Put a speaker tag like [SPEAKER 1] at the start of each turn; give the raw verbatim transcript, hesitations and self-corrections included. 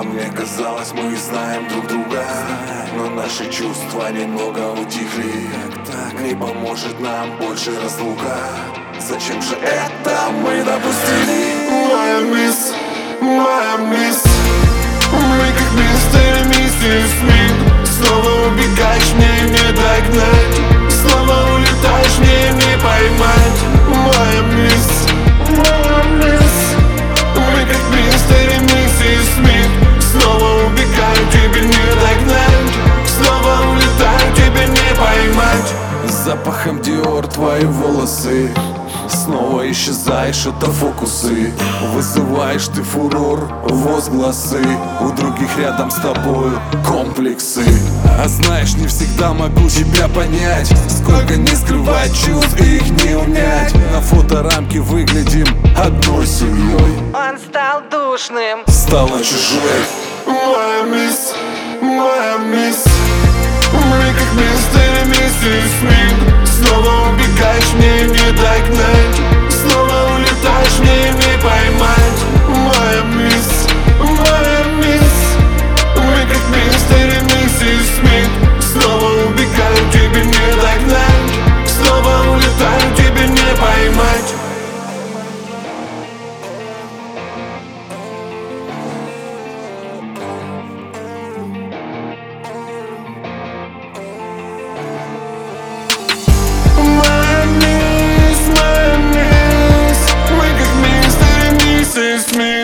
[SPEAKER 1] А мне казалось, мы знаем друг друга, но наши чувства немного утихли. Не поможет нам больше разлука. Зачем же это мы допустили?
[SPEAKER 2] Моя мисс, моя мисс, мы как мистер и миссис Смит. Снова убегаешь, мне не догнать, снова улетаешь, мне не поймать. Моя мисс, моя мисс, мы как мистер и миссис Смит. Снова убегаю, тебе не догнать, снова улетаю, тебе не поймать.
[SPEAKER 1] Запахом Диор твои волосы, снова исчезаешь, это фокусы. Вызываешь ты фурор, возгласы. У других рядом с тобою комплексы. А знаешь, не всегда могу тебя понять. Сколько не скрывать чувств, их не унять. На фоторамке выглядим одной семьей.
[SPEAKER 3] Он стал душным,
[SPEAKER 1] стала чужой.
[SPEAKER 2] Моя мисс, моя мисс, мы как мистер и миссис Смит. Снова убегаешь, мне не догнать, снова улетаешь, мне не поймать. Моя мисс, моя мисс, мы как мистер и миссис Смит. Снова убегаю, тебе не догнать, снова улетаю, тебе не поймать. Miss me.